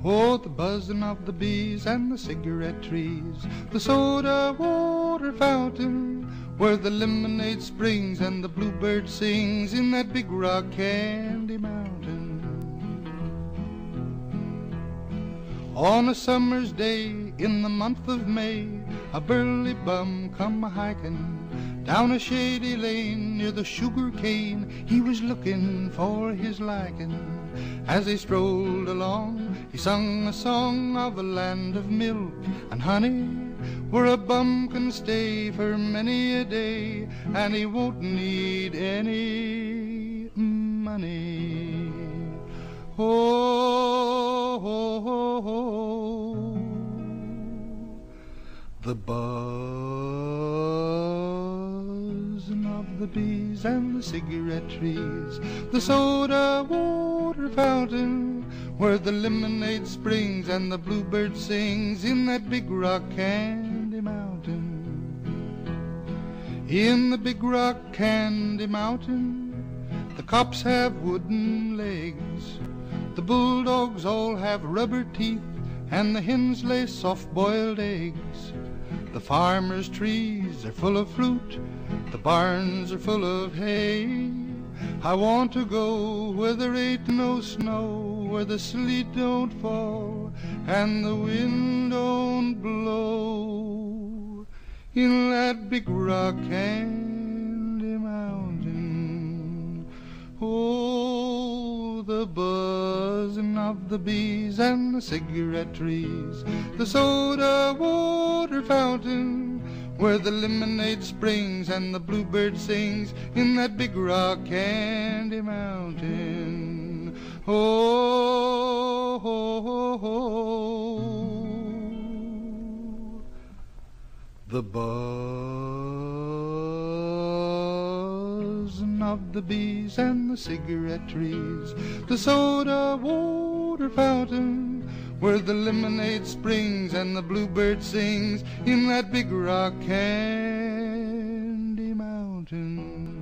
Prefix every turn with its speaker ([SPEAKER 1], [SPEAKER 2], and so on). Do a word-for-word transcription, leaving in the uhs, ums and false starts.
[SPEAKER 1] Oh, the buzzing of the bees and the cigarette trees, the soda water fountain, where the lemonade springs and the bluebird sings in that big rock candy mountain. On a summer's day in the month of May, a burly bum come a-hiking down a shady lane near the sugar cane. He was looking for his liking. As he strolled along, he sung a song of a land of milk and honey, where a bum can stay for many a day, and he won't need any money. Oh, oh, oh, oh. The buzzing of the bees and the cigarette trees, the soda water fountain, where the lemonade springs and the bluebird sings in that big rock candy mountain. In the big rock candy mountain, the cops have wooden legs, the bulldogs all have rubber teeth, and the hens lay soft-boiled eggs. The farmers' trees are full of fruit, the barns are full of hay. I want to go where there ain't no snow, where the sleet don't fall and the wind don't blow, in that big rock candy mountain. Oh, the buzzing of the bees and the cigarette trees, the soda water fountain, where the lemonade springs and the bluebird sings in that big rock candy mountain. Oh, oh, oh, oh. The buzzing of the bees and the cigarette trees, the soda water fountain, where the lemonade springs and the bluebird sings in that big rock candy mountain.